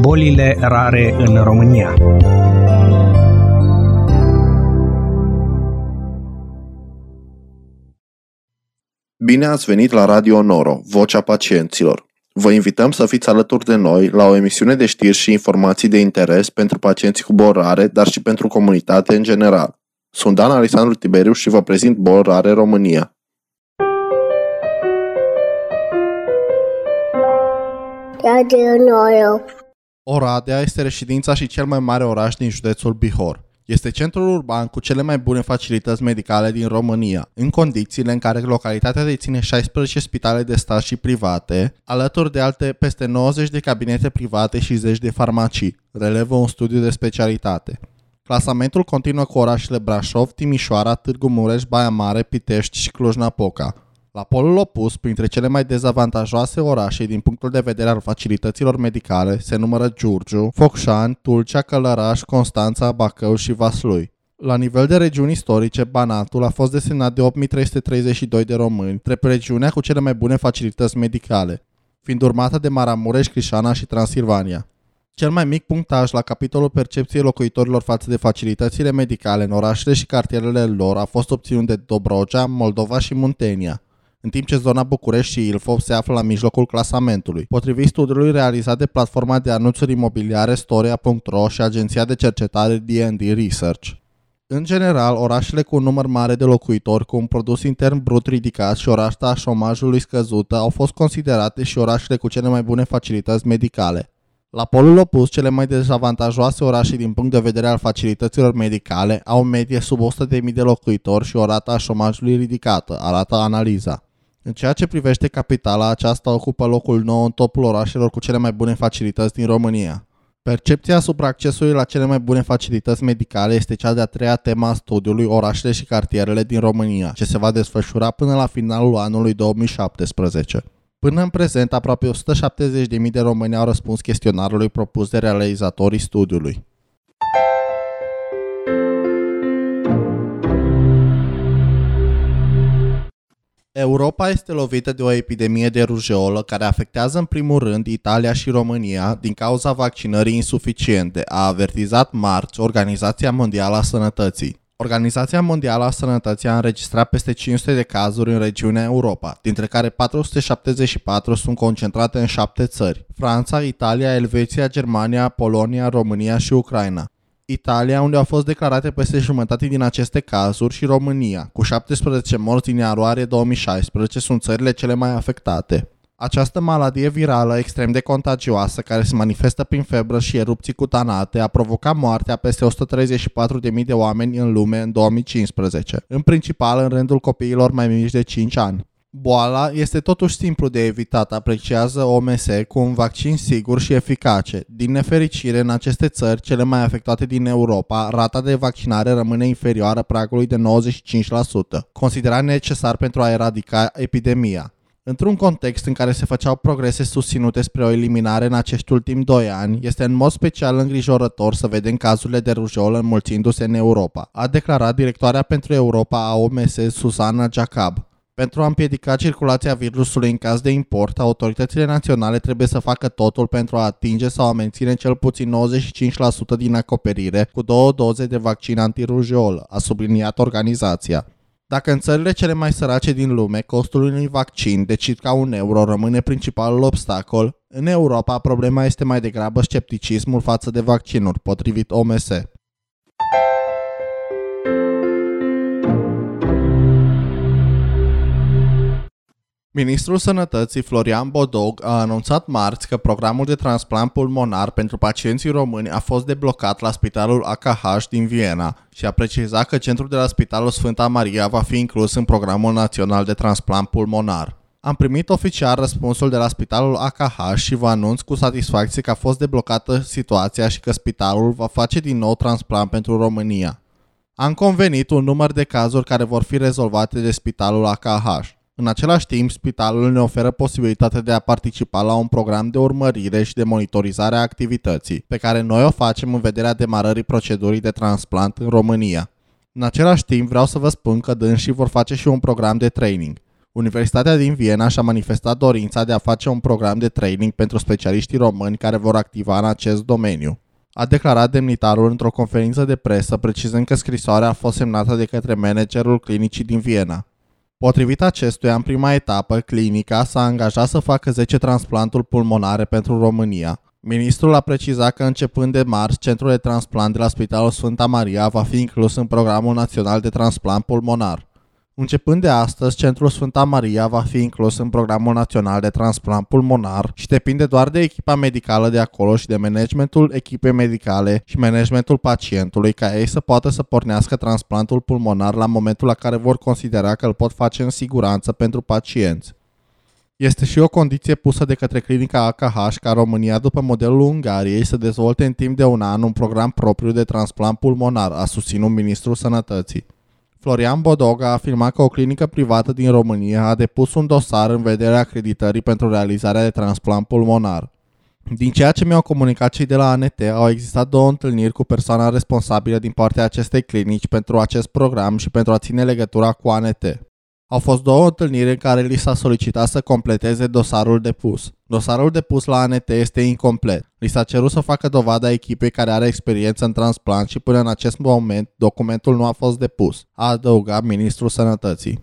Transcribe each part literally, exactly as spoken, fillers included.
Bolile rare în România. Bine ați venit la Radio Noro, Vocea Pacienților. Vă invităm să fiți alături de noi la o emisiune de știri și informații de interes pentru pacienții cu boli rare, dar și pentru comunitate în general. Sunt Dan Alexandru Tiberiu și vă prezint Boli Rare România. Radio Noro. Oradea este reședința și cel mai mare oraș din județul Bihor. Este centrul urban cu cele mai bune facilități medicale din România, în condițiile în care localitatea deține șaisprezece spitale de stat și private, alături de alte peste nouăzeci de cabinete private și zeci de farmacii, relevă un studiu de specialitate. Clasamentul continuă cu orașele Brașov, Timișoara, Târgu Mureș, Baia Mare, Pitești și Cluj-Napoca. La polul opus, printre cele mai dezavantajoase orașe din punctul de vedere al facilităților medicale, se numără Giurgiu, Focșani, Tulcea, Călăraș, Constanța, Bacău și Vaslui. La nivel de regiuni istorice, Banatul a fost desemnat de opt mii trei sute treizeci și doi de români, drept regiunea cu cele mai bune facilități medicale, fiind urmată de Maramureș, Crișana și Transilvania. Cel mai mic punctaj la capitolul percepției locuitorilor față de facilitățile medicale în orașele și cartierele lor a fost obținut de Dobrogea, Moldova și Muntenia, în timp ce zona București și Ilfov se află la mijlocul clasamentului, potrivit studiului realizat de platforma de anunțuri imobiliare Storia punct ro și agenția de cercetare D and D Research. În general, orașele cu un număr mare de locuitori cu un produs intern brut ridicat și o rată a șomajului scăzută au fost considerate și orașele cu cele mai bune facilități medicale. La polul opus, cele mai dezavantajoase orașe din punct de vedere al facilităților medicale au în medie sub o sută de mii de locuitori și o rată a șomajului ridicată, arată analiza. În ceea ce privește capitala, aceasta ocupă locul nouă în topul orașelor cu cele mai bune facilități din România. Percepția asupra accesului la cele mai bune facilități medicale este cea de-a treia temă a studiului Orașele și cartierele din România, ce se va desfășura până la finalul anului două mii șaptesprezece. Până în prezent, aproape o sută șaptezeci de mii de români au răspuns chestionarului propus de realizatorii studiului. Europa este lovită de o epidemie de rujeolă care afectează în primul rând Italia și România din cauza vaccinării insuficiente, a avertizat marți Organizația Mondială a Sănătății. Organizația Mondială a Sănătății a înregistrat peste cinci sute de cazuri în regiunea Europa, dintre care patru sute șaptezeci și patru sunt concentrate în șapte țări: Franța, Italia, Elveția, Germania, Polonia, România și Ucraina. Italia, unde au fost declarate peste jumătate din aceste cazuri, și România, cu șaptesprezece morți din ianuarie două mii șaisprezece, sunt țările cele mai afectate. Această maladie virală extrem de contagioasă, care se manifestă prin febră și erupții cutanate, a provocat moartea peste o sută treizeci și patru de mii de oameni în lume în două mii cincisprezece, în principal în rândul copiilor mai mici de cinci ani. Boala este totuși simplu de evitat, apreciază O M S, cu un vaccin sigur și eficace. Din nefericire, în aceste țări, cele mai afectate din Europa, rata de vaccinare rămâne inferioară pragului de nouăzeci și cinci la sută, considerat necesar pentru a eradica epidemia. Într-un context în care se făceau progrese susținute spre o eliminare în acești ultimi doi ani, este în mod special îngrijorător să vedem cazurile de rujeolă înmulțindu-se în Europa, a declarat directoarea pentru Europa a O M S, Susana Jacob. Pentru a împiedica circulația virusului în caz de import, autoritățile naționale trebuie să facă totul pentru a atinge sau a menține cel puțin nouăzeci și cinci la sută din acoperire cu două doze de vaccin antirujeolă, a subliniat organizația. Dacă în țările cele mai sărace din lume costul unui vaccin de circa un euro rămâne principalul obstacol, în Europa problema este mai degrabă scepticismul față de vaccinuri, potrivit O M S. Ministrul Sănătății Florian Bodog a anunțat marți că programul de transplant pulmonar pentru pacienții români a fost deblocat la Spitalul A K H din Viena și a precizat că centrul de la Spitalul Sfânta Maria va fi inclus în programul național de transplant pulmonar. Am primit oficial răspunsul de la Spitalul A K H și vă anunț cu satisfacție că a fost deblocată situația și că spitalul va face din nou transplant pentru România. Am convenit un număr de cazuri care vor fi rezolvate de Spitalul A K H. În același timp, spitalul ne oferă posibilitatea de a participa la un program de urmărire și de monitorizare a activității, pe care noi o facem în vederea demarării procedurii de transplant în România. În același timp, vreau să vă spun că dânsii vor face și un program de training. Universitatea din Viena și-a manifestat dorința de a face un program de training pentru specialiștii români care vor activa în acest domeniu. A declarat demnitarul într-o conferință de presă, precizând că scrisoarea a fost semnată de către managerul clinicii din Viena. Potrivit acestuia, în prima etapă, clinica s-a angajat să facă zece transplanturi pulmonare pentru România. Ministrul a precizat că începând de marți, centrul de transplant de la Spitalul Sfânta Maria va fi inclus în Programul Național de Transplant Pulmonar. Începând de astăzi, Centrul Sfânta Maria va fi inclus în Programul Național de Transplant Pulmonar și depinde doar de echipa medicală de acolo și de managementul echipei medicale și managementul pacientului ca ei să poată să pornească transplantul pulmonar la momentul la care vor considera că îl pot face în siguranță pentru pacienți. Este și o condiție pusă de către clinica A K H ca România, după modelul Ungariei, să dezvolte în timp de un an un program propriu de transplant pulmonar, a susținut Ministrul Sănătății. Florian Bodoga a afirmat că o clinică privată din România a depus un dosar în vederea acreditării pentru realizarea de transplant pulmonar. Din ceea ce mi-au comunicat cei de la A N T, au existat două întâlniri cu persoana responsabilă din partea acestei clinici pentru acest program și pentru a ține legătura cu A N T. Au fost două întâlniri în care li s-a solicitat să completeze dosarul depus. Dosarul depus la A N T este incomplet. Li s-a cerut să facă dovada echipei care are experiență în transplant și până în acest moment documentul nu a fost depus, a adăugat Ministrul Sănătății.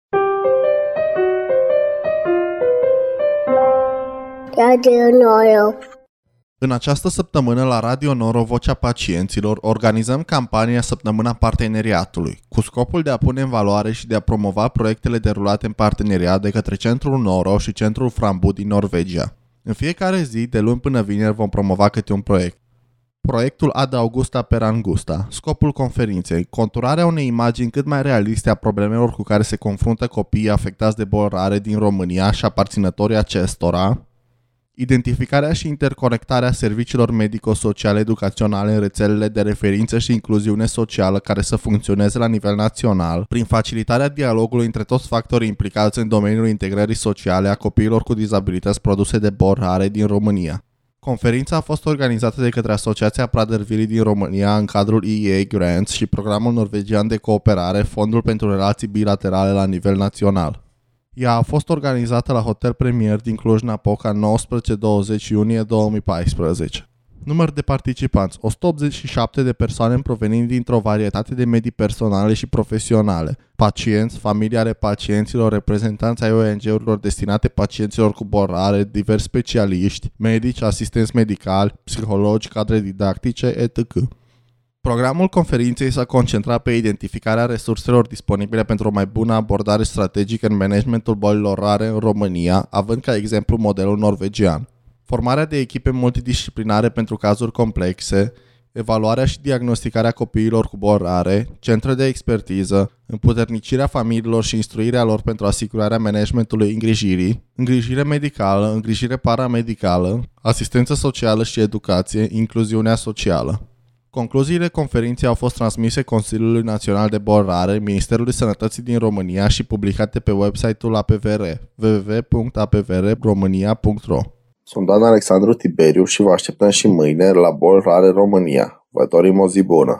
Radio Noro. În această săptămână la Radio Noro, Vocea Pacienților, organizăm campania Săptămâna Parteneriatului, cu scopul de a pune în valoare și de a promova proiectele derulate în parteneriat de către Centrul Noro și Centrul Frambu din Norvegia. În fiecare zi, de luni până vineri, vom promova câte un proiect. Proiectul Ad Augusta per Angusta. Scopul conferinței: conturarea unei imagini cât mai realiste a problemelor cu care se confruntă copiii afectați de boli rare din România și aparținătorii acestora, identificarea și interconectarea serviciilor medico-sociale educaționale în rețelele de referință și incluziune socială care să funcționeze la nivel național, prin facilitarea dialogului între toți factorii implicați în domeniul integrării sociale a copiilor cu dizabilități produse de boli rare din România. Conferința a fost organizată de către Asociația Prader-Willi din România în cadrul E A Grants și Programul Norvegian de Cooperare, Fondul pentru Relații Bilaterale la nivel național. Ea a fost organizată la Hotel Premier din Cluj-Napoca nouăsprezece douăzeci iunie două mii paisprezece. Număr de participanți: o sută optzeci și șapte de persoane provenind dintr-o varietate de medii personale și profesionale, pacienți, familii ale pacienților, reprezentanți ai O N G-urilor destinate pacienților cu boli rare, diversi specialiști, medici, asistenți medicali, psihologi, cadre didactice, et cetera. Programul conferinței s-a concentrat pe identificarea resurselor disponibile pentru o mai bună abordare strategică în managementul bolilor rare în România, având ca exemplu modelul norvegian. Formarea de echipe multidisciplinare pentru cazuri complexe, evaluarea și diagnosticarea copiilor cu boli rare, centre de expertiză, împuternicirea familiilor și instruirea lor pentru asigurarea managementului îngrijirii, îngrijire medicală, îngrijire paramedicală, asistență socială și educație, incluziunea socială. Concluziile conferinței au fost transmise Consiliului Național de Boli Rare, Ministerului Sănătății din România și publicate pe website-ul A P V R, w w w punct a p v r romania punct r o. Sunt Dan Alexandru Tiberiu și vă așteptăm și mâine la Boli Rare România. Vă dorim o zi bună!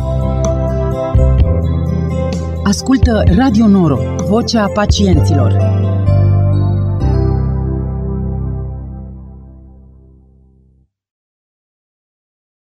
Ascultă Radio Noro, Vocea Pacienților.